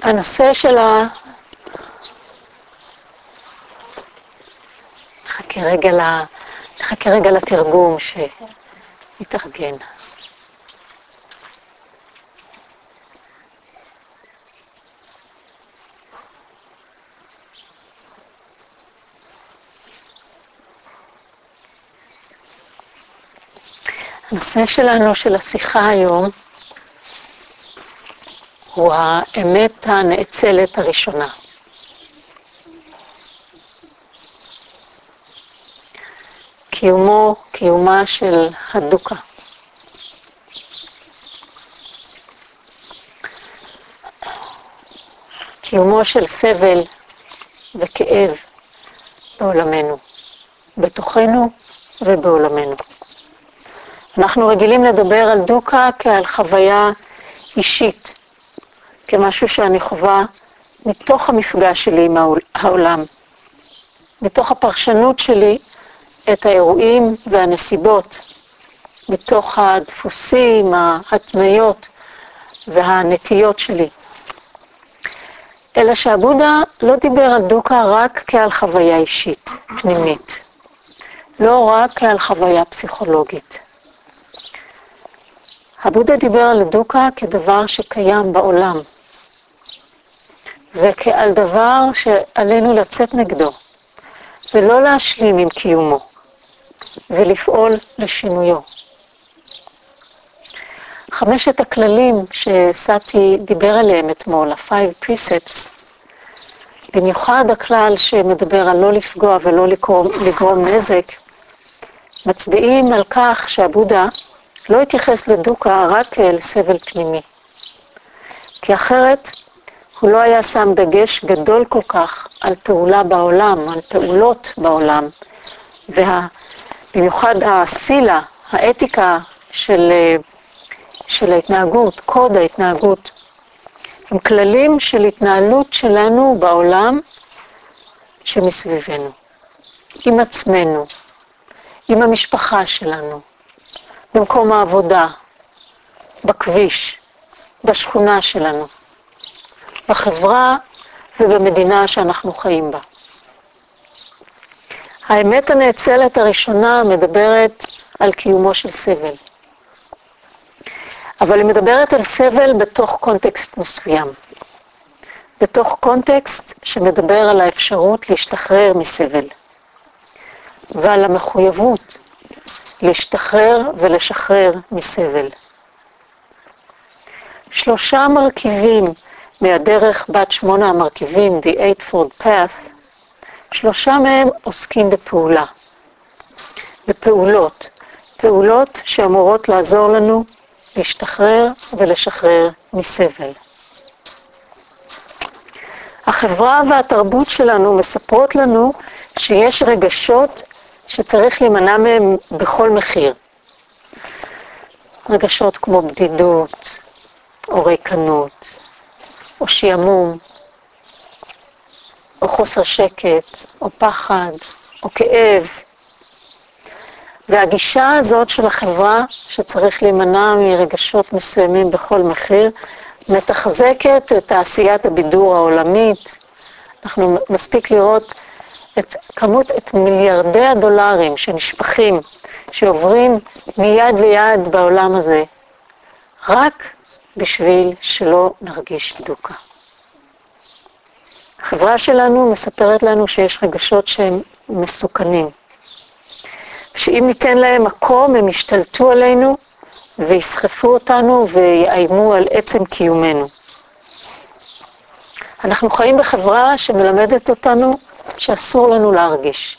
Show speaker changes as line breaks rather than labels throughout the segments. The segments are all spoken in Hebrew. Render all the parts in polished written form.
הנושא של נחכה רגע לתרגום שיתארגן. הנושא שלנו, של השיחה היום, הוא האמת הנאצלת הראשונה. קיומה של הדוקה. קיומו של סבל וכאב בעולמנו, בתוכנו ובעולמנו. אנחנו רגילים לדבר על דוקה כעל חוויה אישית, כמשהו שאני חווה מתוך המפגש שלי עם העולם, מתוך הפרשנות שלי את האירועים והנסיבות, מתוך הדפוסים, ההתניות והנטיות שלי. אלא שהבודה לא דיבר על דוקה רק כעל חוויה אישית, פנימית. לא רק כעל חוויה פסיכולוגית. הבודה דיבר על דוקה כדבר שקיים בעולם, וכעל דבר שעלינו לצאת נגדו, ולא להשלים עם קיומו, ולפעול לשינויו. 5 הכללים שסאטי דיבר עליהם אתמול, ה-5 precepts, במיוחד הכלל שמדבר על לא לפגוע ולא לגרום נזק, מצביעים על כך שהבודה לא התייחס לדוקה רק כאל סבל פנימי. כי אחרת הוא לא היה שם דגש גדול כל כך על פעולה בעולם, על פעולות בעולם, במיוחד הסילה, האתיקה של ההתנהגות, קוד ההתנהגות, הם כללים של התנהלות שלנו בעולם שמסביבנו, עם עצמנו, עם המשפחה שלנו, במקום העבודה, בכביש, בשכונה שלנו, בחברה ובמדינה שאנחנו חיים בה. האמת הנאצלת הראשונה מדברת על קיומו של סבל. אבל היא מדברת על סבל בתוך קונטקסט מסוים. בתוך קונטקסט שמדבר על האפשרות להשתחרר מסבל. ועל המחויבות להשתחרר ולשחרר מסבל. 3 מרכיבים מהדרך בת 8 המרכיבים, The Eightfold Path, 3 מהם עוסקים בפעולה. בפעולות. פעולות שאמורות לעזור לנו להשתחרר ולשחרר מסבל. החברה והתרבות שלנו מספרות לנו שיש רגשות שצריך להימנע מהם בכל מחיר. רגשות כמו בדידות, או ריקנות, או שיעמום, או חוסר שקט, או פחד, או כאב. והגישה הזאת של החברה, שצריך להימנע מרגשות מסוימים בכל מחיר, מתחזקת את תעשיית הבידור העולמית. אנחנו מספיק לראות את מיליארדי הדולרים שנשפכים, שעוברים מיד ליד בעולם הזה, רק בשביל שלא נרגיש דוקה. החברה שלנו מספרת לנו שיש רגשות שהם מסוכנים. שאם ניתן להם מקום, הם ישתלטו עלינו ויסחפו אותנו ויאיימו על עצם קיומנו. אנחנו חיים בחברה שמלמדת אותנו שאסור לנו להרגיש.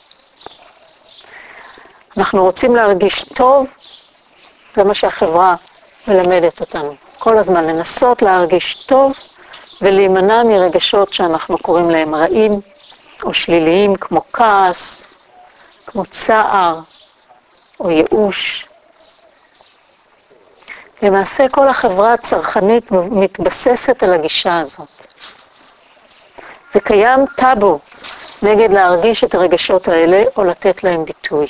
אנחנו רוצים להרגיש טוב, זה מה שהחברה מלמדת אותנו. כל הזמן לנסות להרגיש טוב ולהימנע מרגשות שאנחנו קוראים להם רעים או שליליים, כמו כעס, כמו צער או ייאוש. למעשה כל החברה הצרכנית מתבססת על הגישה הזאת. וקיים טאבו נגד להרגיש את הרגשות האלה או לתת להם ביטוי.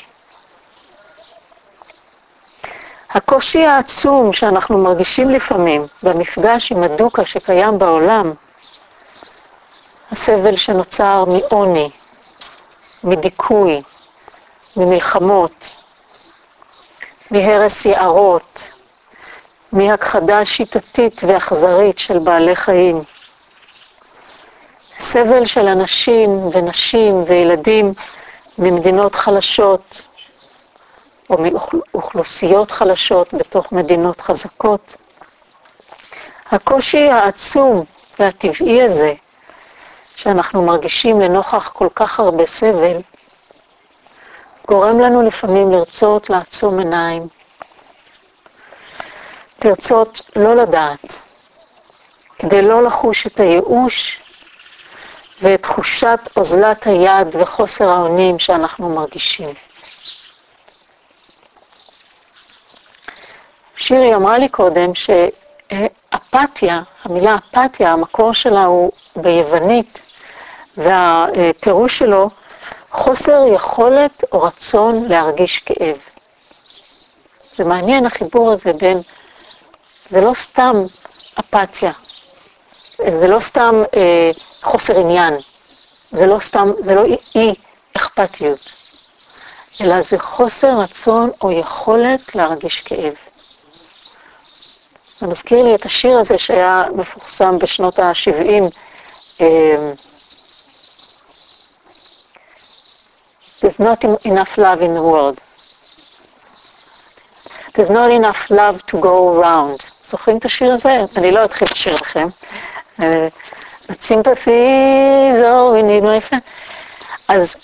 הקושי העצום שאנחנו מרגישים לפעמים במפגש עם הדוקה שקיים בעולם, הסבל שנוצר מעוני, מדיכוי, ממלחמות, מהרס יערות, מהכחדה שיטתית ואכזרית של בעלי חיים. סבל של אנשים ונשים וילדים ממדינות חלשות, או מאוכלוסיות חלשות בתוך מדינות חזקות. הקושי העצום והטבעי הזה, שאנחנו מרגישים לנוכח כל כך הרבה סבל, גורם לנו לפעמים לרצות לעצום עיניים, לרצות לא לדעת, כדי לא לחוש את הייאוש ואת תחושת אוזלת היד וחוסר האונים שאנחנו מרגישים. שירי אמרה לי קודם שאפתיה, המילה אפתיה, המקור שלה הוא ביוונית, והפירוש שלו חוסר יכולת או רצון להרגיש כאב. זה מעניין החיבור הזה בין, זה לא סתם אפתיה, זה לא סתם חוסר עניין, זה לא אי אכפתיות, אלא זה חוסר רצון או יכולת להרגיש כאב. זה מזכיר לי את השיר הזה שהיה מפורסם בשנות ה-70, There's not enough love in the world. There's not enough love to go around. זוכרים את השיר הזה? אני לא אתחיל לשיר לכם. But sympathy is all we need, my friend. אז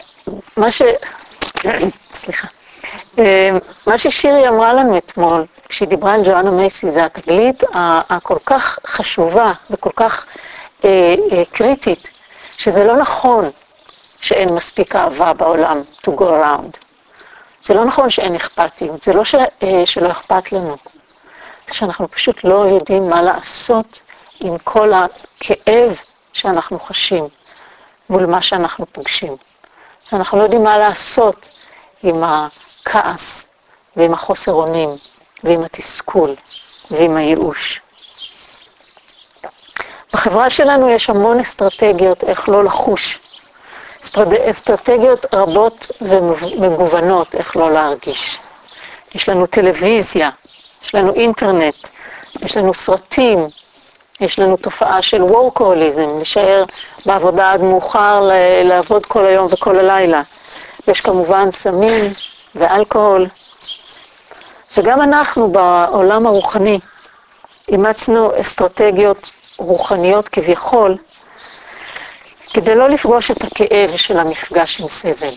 מה ששירי אמרה לנו אתמול, כשהיא דיברה על ג'ואנה מייסי, זה התגלית הכל כך חשובה וכל כך קריטית, שזה לא נכון שאין מספיק אהבה בעולם to go around. זה לא נכון שאין אכפתיות, זה לא שלא אכפת לנו. זה שאנחנו פשוט לא יודעים מה לעשות עם כל הכאב שאנחנו חשים מול מה שאנחנו פוגשים. שאנחנו לא יודעים מה לעשות עם הכעס ועם החוסר אונים ועם התסכול ועם הייאוש. בחברה שלנו יש המון אסטרטגיות איך לא לחוש. אסטרטגיות רבות ומגוונות איך לא להרגיש. יש לנו טלוויזיה, יש לנו אינטרנט, יש לנו סרטים, יש לנו תופעה של וורקהוליזם, להישאר בעבודה עד מאוחר, לעבוד כל היום וכל הלילה. יש כמובן סמים ואלכוהול. וגם אנחנו בעולם הרוחני אימצנו אסטרטגיות רוחניות כביכול, כדי לא לפגוש את הכאב של המפגש עם סבל.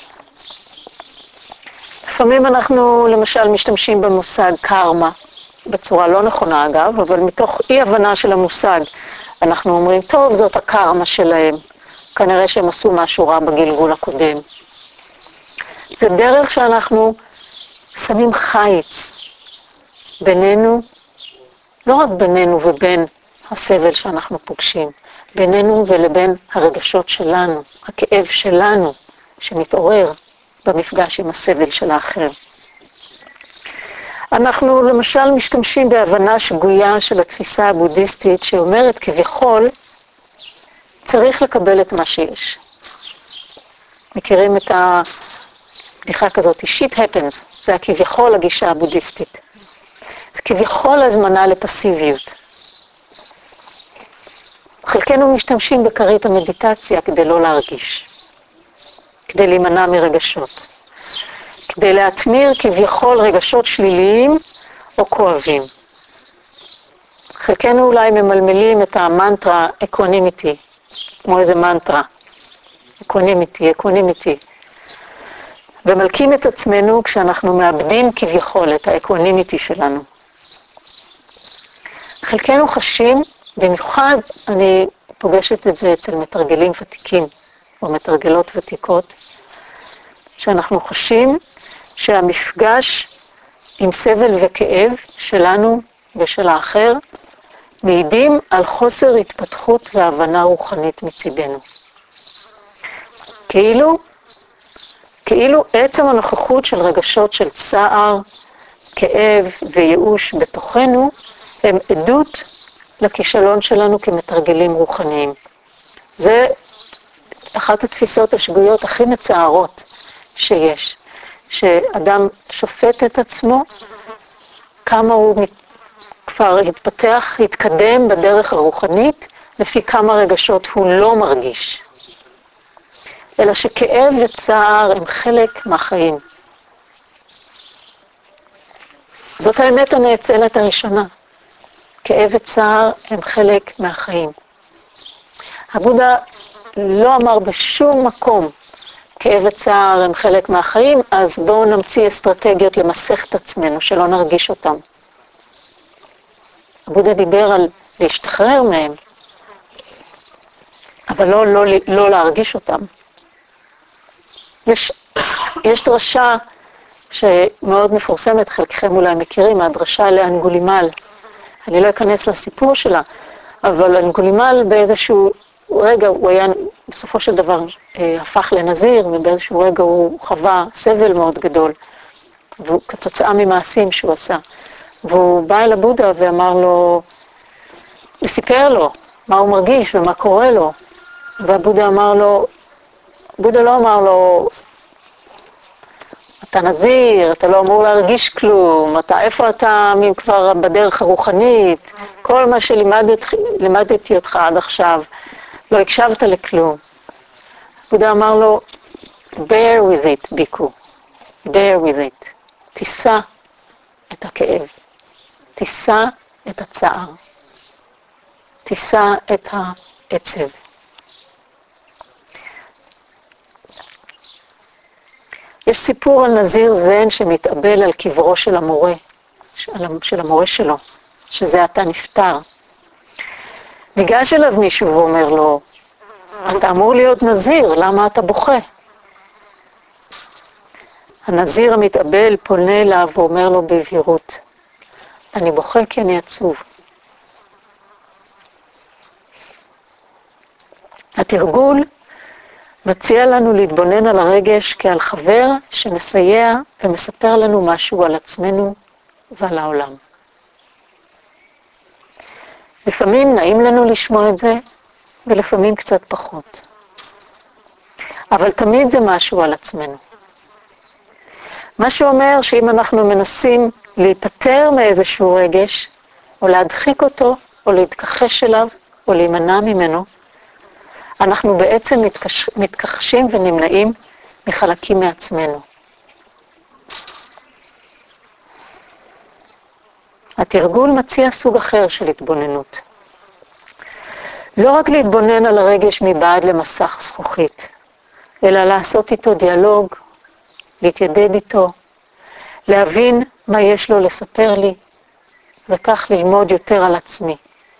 לפעמים אנחנו למשל משתמשים במושג קרמה, בצורה לא נכונה אגב, אבל מתוך אי הבנה של המושג, אנחנו אומרים, טוב, זאת הקרמה שלהם, כנראה שהם עשו משהו רע בגלגול הקודם. זה דרך שאנחנו שמים חיץ בינינו, לא רק בינינו ובין הסבל שאנחנו פוגשים, בינינו ולבין הרגשות שלנו, הכאב שלנו שמתעורר במפגש עם הסבל של האחר. אנחנו למשל משתמשים בהבנה שגויה של התפיסה הבודהיסטית שאומרת כביכול צריך לקבל את מה שיש. מכירים את הבדיחה כזאת, shit happens, זה כביכול הגישה הבודהיסטית. זה כביכול הזמנה לפסיביות. חלקנו משתמשים בקרית המדיטציה כדי לא להרגיש, כדי להימנע מרגשות, כדי להתמיר כביכול רגשות שליליים או כואבים. חלקנו אולי ממלמלים את המנטרה אקונימיטי, כמו איזה מנטרה, אקונימיטי, ומלקים את עצמנו כשאנחנו מאבדים כביכול את האקונימיטי שלנו. חלקנו חשים, במיוחד אני פוגשת את זה אצל מתרגלים ותיקים או מתרגלות ותיקות, שאנחנו חשים שהמפגש עם סבל וכאב שלנו ושל האחר מעידים על חוסר התפתחות והבנה רוחנית מצידנו. כאילו עצם הנוכחות של רגשות של צער, כאב וייאוש בתוכנו הם עדות לכישלון שלנו כמתרגלים רוחניים. זה אחת התפיסות השגויות הכי מצערות שיש, שאדם שופט את עצמו, כמה הוא כבר התפתח, התקדם בדרך הרוחנית, לפי כמה רגשות הוא לא מרגיש. אלא שכאב וצער הם חלק מהחיים. זאת האמת הנאצלת הראשונה. כאב וצער הם חלק מהחיים. הבודה לא אמר בשום מקום כאב וצער הם חלק מהחיים, אז בואו נמציא אסטרטגיות למסך את עצמנו, שלא נרגיש אותם. הבודה דיבר על להשתחרר מהם, אבל לא להרגיש אותם. יש דרשה שמאוד מפורסמת, חלקכם אולי מכירים, הדרשה לאנגולימל. אני לא אכנס לסיפור שלה, אבל אנגולימל באיזשהו רגע, הוא היה בסופו של דבר הפך לנזיר, ובאיזשהו רגע הוא חווה סבל מאוד גדול, כתוצאה ממעשים שהוא עשה. והוא בא אל הבודה ואמר לו, וסיפר לו מה הוא מרגיש ומה קורה לו. והבודה אמר לו, בודה לא אמר לו, אתה נזיר, אתה לא אמור להרגיש כלום, איפה אתה כבר בדרך הרוחנית, כל מה שלימדתי אותך עד עכשיו, לא הקשבת לכלום. בודה אמר לו, bear with it, ביקו, bear with it, תישא את הכאב, תישא את הצער, תישא את העצב. יש סיפור על נזיר זן שמתאבל על קברו של המורה, של המורה שלו, שזה עתה נפטר. ניגש אליו מישהו ואומר לו, אתה אמור להיות נזיר, למה אתה בוכה? הנזיר המתאבל פונה אליו ואומר לו בבהירות, אני בוכה כי אני עצוב. התרגול מציע לנו להתבונן על הרגש כעל חבר שמסייע ומספר לנו משהו על עצמנו ועל העולם. לפעמים נעים לנו לשמוע את זה, ולפעמים קצת פחות. אבל תמיד זה משהו על עצמנו. מה שאומר שאם אנחנו מנסים להיפטר מאיזשהו רגש, או להדחיק אותו, או להתכחש אליו, או להימנע ממנו, אנחנו בעצם מתכחשים ונמנעים מחלקים מעצמנו. התרגול מציע סוג אחר של התבוננות. לא רק להתבונן על הרגש מבעד למסך זכוכית, אלא לעשות איתו דיאלוג, להתיידד איתו, להבין מה יש לו לספר לי, וכך ללמוד יותר על עצמי.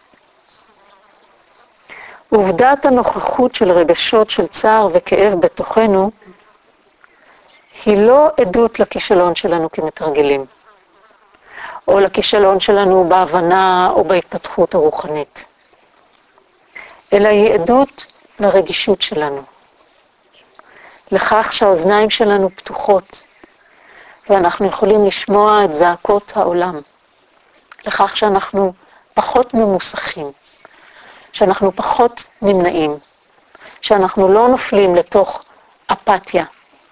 עובדת הנוכחות של רגשות של צער וכאב בתוכנו, היא לא עדות לכישלון שלנו כמתרגלים, או לכישלון שלנו בהבנה או בהתפתחות הרוחנית, אלא היא עדות לרגישות שלנו, לכך שהאוזניים שלנו פתוחות, ואנחנו יכולים לשמוע את זעקות העולם, לכך שאנחנו פחות ממוסכים, שאנחנו פחות נמנעים, שאנחנו לא נופלים לתוך אפתיה.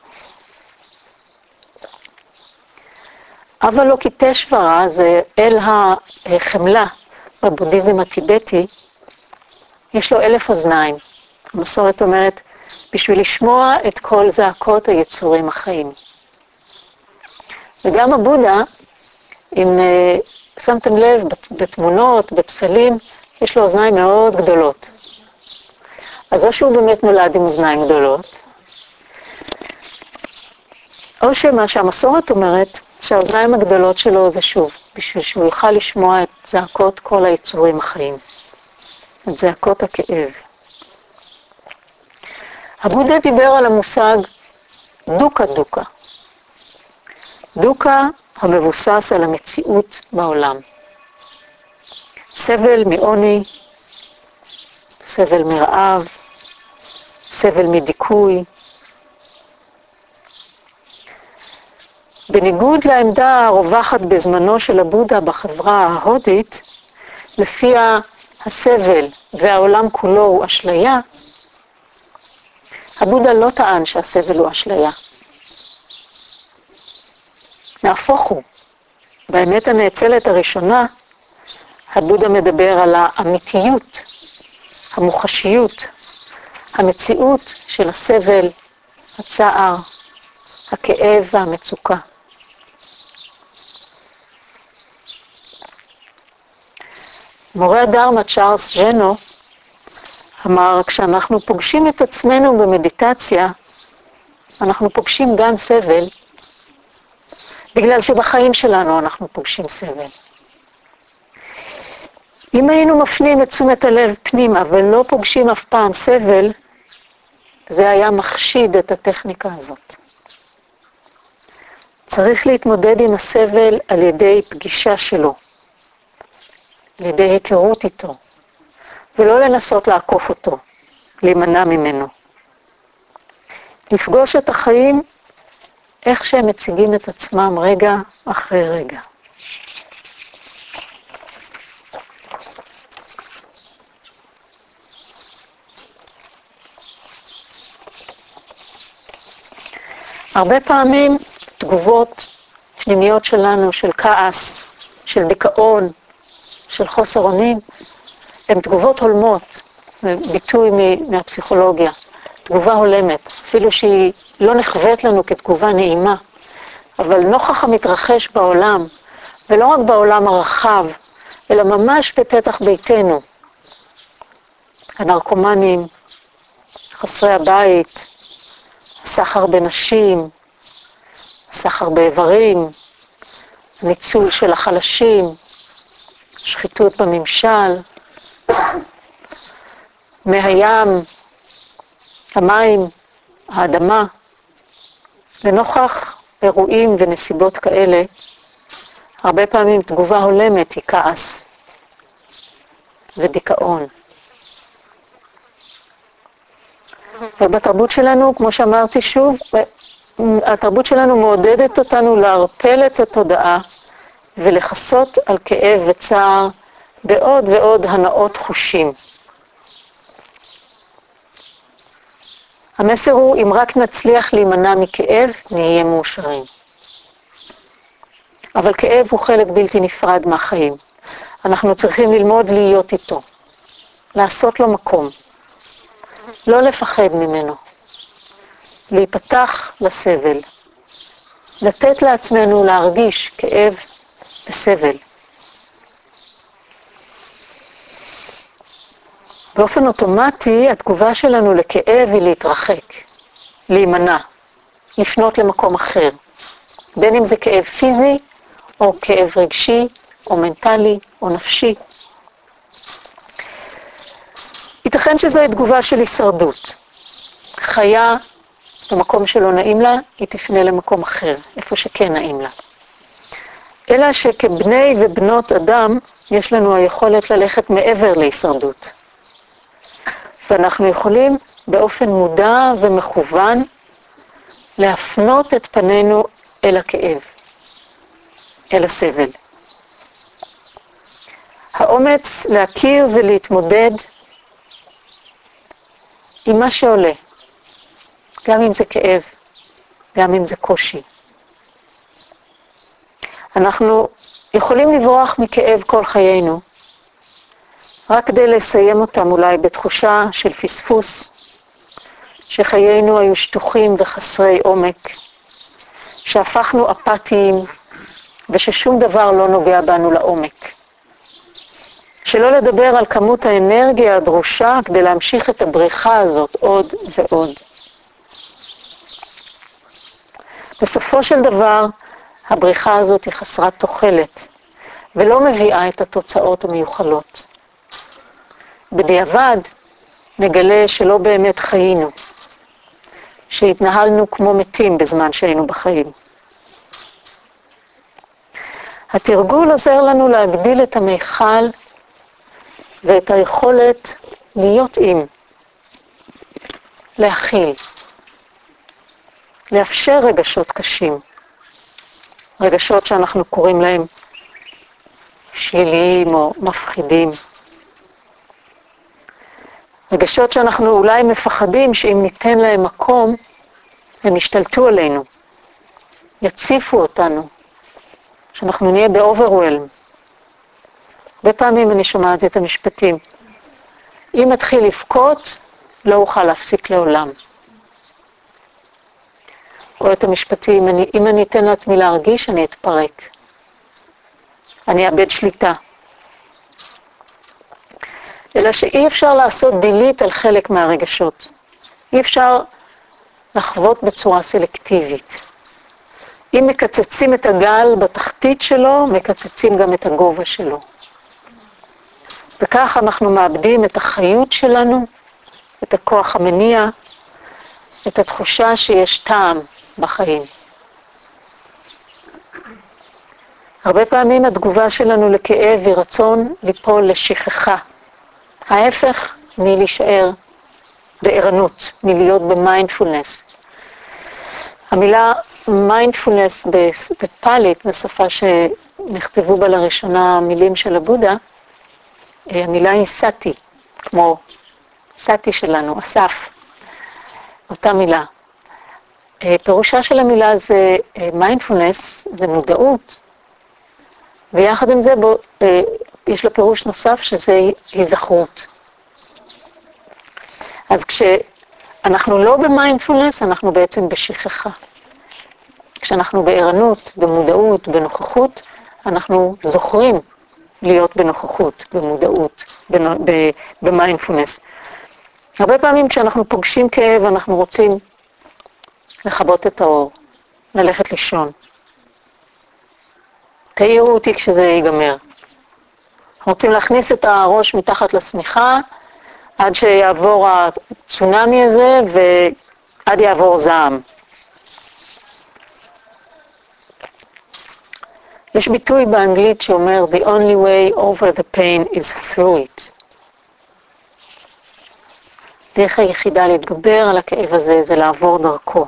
אבלוקיטשוורה זה אל החמלה בבודהיזם הטיבטי, יש לו 1000 אוזניים. המסורת אומרת, בשביל לשמוע את כל זעקות היצורים החיים. וגם הבודה, אם שמתם לב בתמונות, בפסלים, יש לו אוזניים מאוד גדולות. אז או שהוא באמת נולד עם אוזניים גדולות, או שמה שהמסורת אומרת, שהאוזניים הגדולות שלו זה שוב, בשביל שהוא יוכל לשמוע את זעקות כל היצורים החיים, את זעקות הכאב. הבודה דיבר על המושג דוקה דוקה. דוקה המבוסס על המציאות בעולם. סבל מעוני, סבל מרעב, סבל מדיכוי. בניגוד לעמדה הרווחת בזמנו של הבודה בחברה ההודית, לפיה הסבל והעולם כולו הוא אשליה, הבודה לא טען שהסבל הוא אשליה. נהפוך הוא. באמת הנאצלת הראשונה, הבודה מדבר על האמיתיות, המוחשיות, המציאות של הסבל, הצער, הכאב והמצוקה. מורה הדרמה צ'ארלס ג'נו אמר, כשאנחנו פוגשים את עצמנו במדיטציה, אנחנו פוגשים גם סבל, בגלל שבחיים שלנו אנחנו פוגשים סבל. אם היינו מפנים את תשומת הלב פנימה ולא פוגשים אף פעם סבל, זה היה מחשיד את הטכניקה הזאת. צריך להתמודד עם הסבל על ידי פגישה שלו, על ידי היכרות איתו, ולא לנסות לעקוף אותו, להימנע ממנו. לפגוש את החיים איך שהם מציגים את עצמם רגע אחרי רגע. הרבה פעמים תגובות פנימיות שלנו, של כעס, של דיכאון, של חוסר אונים, הן תגובות הולמות, ביטוי מהפסיכולוגיה, תגובה הולמת, אפילו שהיא לא נחוות לנו כתגובה נעימה, אבל נוכח המתרחש בעולם, ולא רק בעולם הרחב, אלא ממש בפתח ביתנו, הנרקומנים, חסרי הבית, הסחר בנשים, הסחר באיברים, ניצול של החלשים, שחיתות בממשל, מהים, המים, האדמה. לנוכח אירועים ונסיבות כאלה, הרבה פעמים תגובה הולמת היא כעס ודיכאון. ובתרבות שלנו, כמו שאמרתי שוב, התרבות שלנו מעודדת אותנו להרפל את התודעה ולחסות על כאב וצער בעוד ועוד הנאות חושים. המסר הוא, אם רק נצליח להימנע מכאב, נהיה מאושרים. אבל כאב הוא חלק בלתי נפרד מהחיים. אנחנו צריכים ללמוד להיות איתו, לעשות לו מקום, לא לפחד ממנו, להיפתח לסבל, לתת לעצמנו להרגיש כאב וסבל. באופן אוטומטי, התגובה שלנו לכאב היא להתרחק, להימנע, לפנות למקום אחר. בין אם זה כאב פיזי, או כאב רגשי, או מנטלי, או נפשי. ייתכן שזוהי תגובה של הישרדות. חיה במקום שלא נעים לה, היא תפנה למקום אחר, איפה שכן נעים לה. אלא שכבני ובנות אדם, יש לנו היכולת ללכת מעבר להישרדות. ואנחנו יכולים באופן מודע ומכוון להפנות את פנינו אל הכאב, אל הסבל. האומץ להכיר ולהתמודד עם מה שעולה, גם אם זה כאב, גם אם זה קושי. אנחנו יכולים לברוח מכאב כל חיינו, רק כדי לסיים אותם אולי בתחושה של פספוס, שחיינו היו שטוחים וחסרי עומק, שהפכנו אפתיים וששום דבר לא נוגע בנו לעומק. שלא לדבר על כמות האנרגיה הדרושה כדי להמשיך את הבריחה הזאת עוד ועוד. בסופו של דבר, הבריחה הזאת היא חסרת תוחלת, ולא מביאה את התוצאות המיוחלות. בדיעבד נגלה שלא באמת חיינו, שהתנהלנו כמו מתים בזמן שהיינו בחיים. התרגול עוזר לנו להגדיל את המיכל ואת היכולת להיות עם, להכיל, לאפשר רגשות קשים, רגשות שאנחנו קוראים להם שליליים או מפחידים. רגשות שאנחנו אולי מפחדים שאם ניתן להם מקום, הם ישתלטו עלינו, יציפו אותנו, שאנחנו נהיה ב-overwhelm. בפעמים אני שומעת את המשפטים, אם אתחיל לבכות, לא אוכל להפסיק לעולם. או את המשפטים, אם אני אתן לעצמי להרגיש, אני אתפרק. אני אאבד שליטה. אלא שאי אפשר לעשות דילית על חלק מהרגשות. אי אפשר לחוות בצורה סלקטיבית. אם מקצצים את הגל בתחתית שלו, מקצצים גם את הגובה שלו. וכך אנחנו מאבדים את החיות שלנו, את הכוח המניע, את התחושה שיש טעם בחיים. הרבה פעמים התגובה שלנו לכאב היא רצון ליפול לשכחה. ההפך מלהישאר בערנות, מלהיות במיינדפולנס. המילה מיינדפולנס בפאלית, בשפה שנכתבו בה לראשונה המילים של הבודה, המילה היא סאטי, כמו סאטי שלנו, אסף, אותה מילה. פירושה של המילה זה מיינדפולנס, זה מודעות, ויחד עם זה יש לה פירוש נוסף שזה היזכרות. אז כשאנחנו לא במיינדפולנס, אנחנו בעצם בשכחה. כשאנחנו בערנות, במודעות, בנוכחות, אנחנו זוכרים להיות בנוכחות, במודעות, במיינדפולנס. הרבה פעמים כשאנחנו פוגשים כאב, אנחנו רוצים לכבות את האור, ללכת לישון. תאירו אותי כשזה ייגמר. אנחנו רוצים להכניס את הראש מתחת לשמיכה, עד שיעבור הצונמי הזה, ועד יעבור זעם. יש ביטוי באנגלית שאומר, The only way over the pain is through it. דרך היחידה להתגבר על הכאב הזה, זה לעבור דרכו.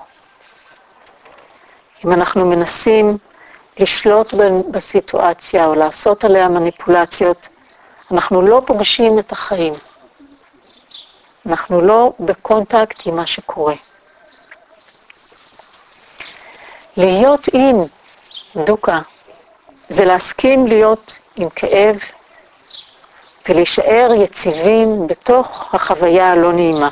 אם אנחנו מנסים לשלוט בסיטואציה או לעשות עליה מניפולציות, אנחנו לא פוגשים את החיים. אנחנו לא בקונטקט עם מה שקורה. להיות עם דוקה, זה להסכים להיות עם כאב ולהישאר יציבים בתוך החוויה הלא נעימה.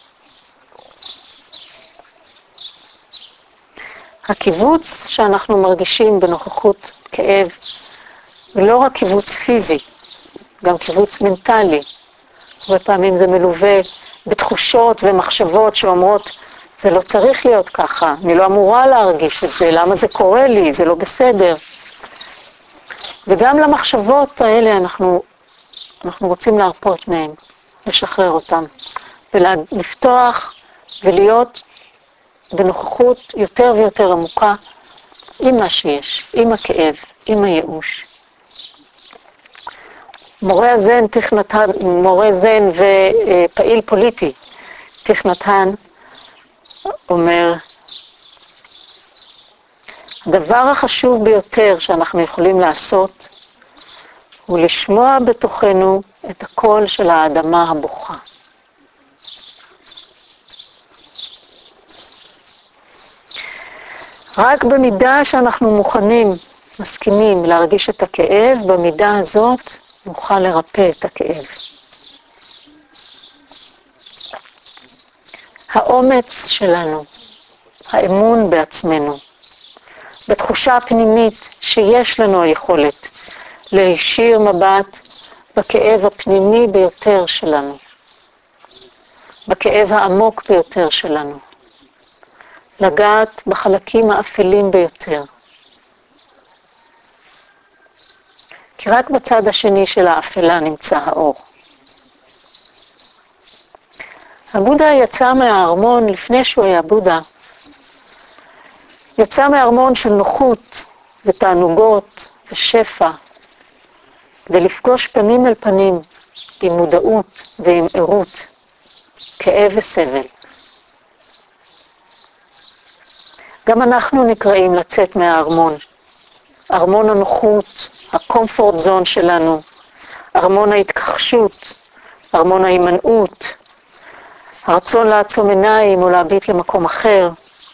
הקיבוץ שאנחנו מרגישים בנוכחות כאב, ולא רק קיבוץ פיזי, גם קיבוץ מנטלי. הרבה פעמים זה מלווה בתחושות ומחשבות שאומרות, זה לא צריך להיות ככה, אני לא אמורה להרגיש את זה, למה זה קורה לי, זה לא בסדר. וגם למחשבות האלה אנחנו רוצים להרפות מהן, לשחרר אותן, ולפתוח ולהיות בנוכחות יותר ויותר עמוקה עם מה שיש, עם הכאב, עם הייאוש. מורה זן ופעיל פוליטי, תיך נתן, אומר, הדבר החשוב ביותר שאנחנו יכולים לעשות, הוא לשמוע בתוכנו את הקול של האדמה הבוכה. רק במידה שאנחנו מוכנים, מסכימים להרגיש את הכאב, במידה הזאת נוכל לרפא את הכאב. האומץ שלנו, האמון בעצמנו, בתחושה הפנימית שיש לנו היכולת להישיר מבט בכאב הפנימי ביותר שלנו, בכאב העמוק ביותר שלנו, לגעת בחלקים האפלים ביותר. כי רק בצד השני של האפלה נמצא האור. הבודה יצא מהארמון לפני שהוא היה בודה. יצא מהארמון של נוחות ותענוגות ושפע, ולפגוש פנים אל פנים עם מודעות ועם ערות, כאב וסבל. גם אנחנו נקראים לצאת מהארמון. ארמון הנוחות, הקומפורט זון שלנו, ארמון ההתכחשות, ארמון ההימנעות, הרצון לעצום עיניים או להביט למקום אחר.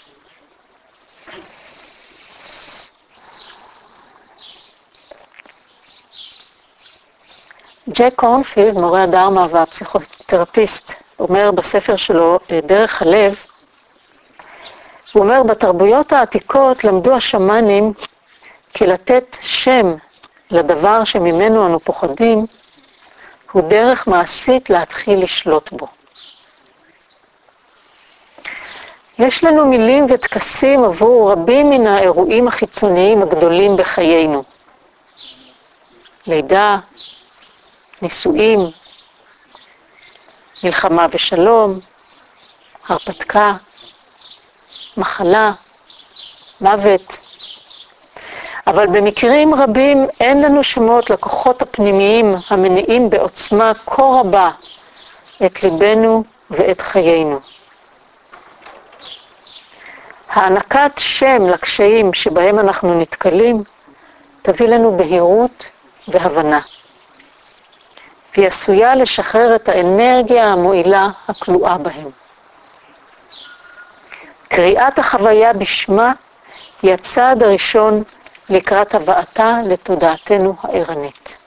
ג'ק קורנפילד, מורה הדרמה והפסיכותרפיסט, אומר בספר שלו, דרך הלב, הוא אומר, בתרבויות העתיקות למדו השמנים כי לתת שם לדבר שממנו אנו פוחדים, הוא דרך מעשית להתחיל לשלוט בו. יש לנו מילים וטקסים עבור רבים מן האירועים החיצוניים הגדולים בחיינו. לידה, נישואים, מלחמה ושלום, הרפתקה, מחלה, מוות. אבל במקרים רבים אין לנו שמות לכוחות הפנימיים המניעים בעוצמה כה רבה את ליבנו ואת חיינו. הענקת שם לקשיים שבהם אנחנו נתקלים תביא לנו בהירות והבנה. והיא עשויה לשחרר את האנרגיה המועילה הכלואה בהם. קריאת החוויה בשמה היא הצעד הראשון לקראת הבאתה לתודעתנו הערנית.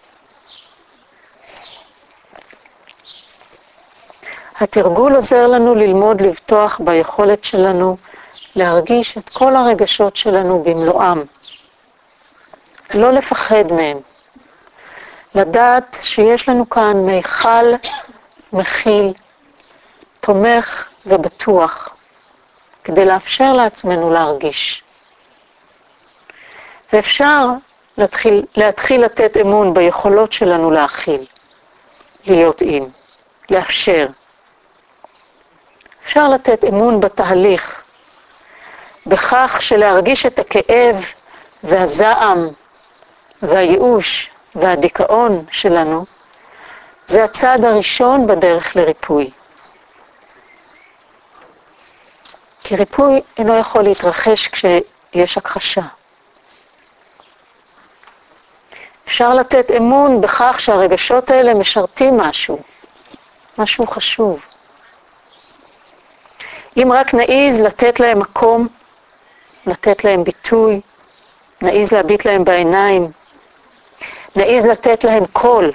התרגול עוזר לנו ללמוד לבטוח ביכולת שלנו להרגיש את כל הרגשות שלנו במלואם. לא לפחד מהם. לדעת שיש לנו כאן מיכל, מכיל, תומך ובטוח, כדי לאפשר לעצמנו להרגיש. ואפשר להתחיל לתת אמון ביכולות שלנו להכיל, להיות עם, לאפשר. אפשר לתת אמון בתהליך, בכך שלהרגיש את הכאב והזעם והייאוש והדיכאון שלנו, זה הצעד הראשון בדרך לריפוי. כי ריפוי אינו יכול להתרחש כשיש הכחשה. אפשר לתת אמון בכך שהרגשות האלה משרתים משהו חשוב. אם רק נעיז לתת להם מקום, לתת להם ביטוי, נעיז להביט להם בעיניים, נעיז לתת להם קול,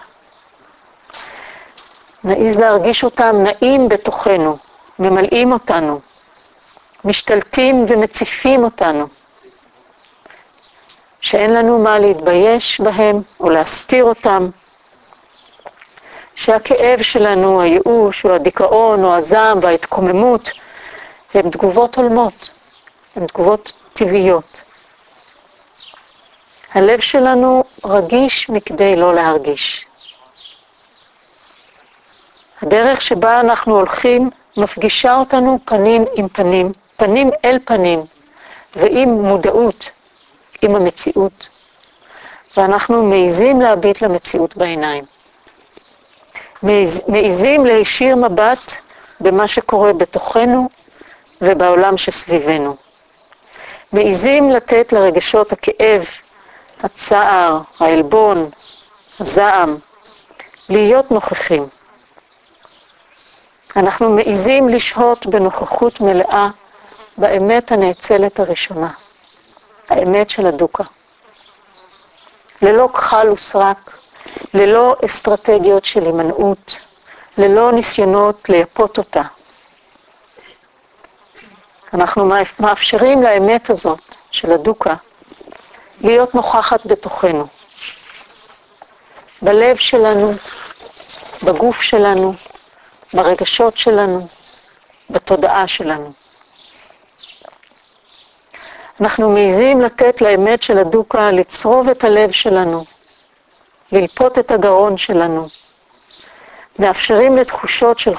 נעיז להרגיש אותם נעים בתוכנו, ממלאים אותנו, משתלטים ומציפים אותנו, שאין לנו מה להתבייש בהם או להסתיר אותם, שהכאב שלנו, הייאוש או הדיכאון או הזעם וההתקוממות הן תגובות הולמות, הן תגובות טבעיות. הלב שלנו רגיש מכדי לא להרגיש. הדרך שבה אנחנו הולכים מפגישה אותנו פנים עם פנים, פנים אל פנים, ועם מודעות, עם המציאות. ואנחנו מעיזים להביט למציאות בעיניים. מעיזים להישיר מבט במה שקורה בתוכנו ובעולם שסביבנו. מעיזים לתת לרגשות הכאב, הצער, העלבון, הזעם, להיות נוכחים. אנחנו מעיזים לשהות בנוכחות מלאה באמת הנאצלת הראשונה, האמת של הדוקה. ללא כחל וסרק, ללא אסטרטגיות של הימנעות, ללא ניסיונות לייפות אותה. אנחנו מאפשרים לאמת הזאת של הדוקה להיות נוכחת בתוכנו, בלב שלנו, בגוף שלנו, ברגשות שלנו, בתודעה שלנו. אנחנו מעיזים לתת לאמת של הדוקה לצרוב את הלב שלנו, ללפות את הגרון שלנו. מאפשרים לתחושות של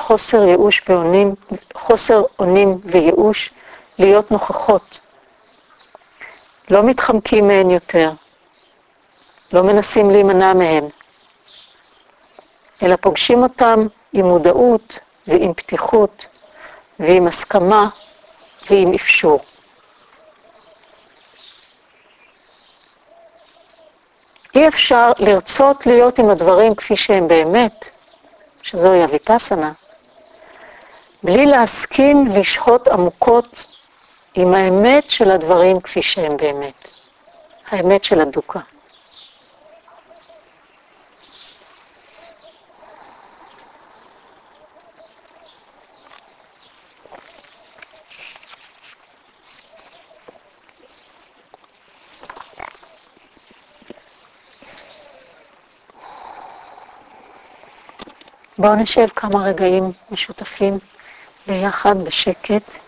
חוסר אונים וייאוש להיות נוכחות. לא מתחמקים מהן יותר, לא מנסים להימנע מהן, אלא פוגשים אותם עם מודעות ועם פתיחות ועם הסכמה ועם אפשור. אי אפשר לרצות להיות עם הדברים כפי שהם באמת, שזוהי הוויפאסנה, בלי להסכים לשהות עמוקות עם האמת של הדברים כפי שהם באמת. האמת של הדוקה. בואו נשב כמה רגעים משותפים ביחד בשקט.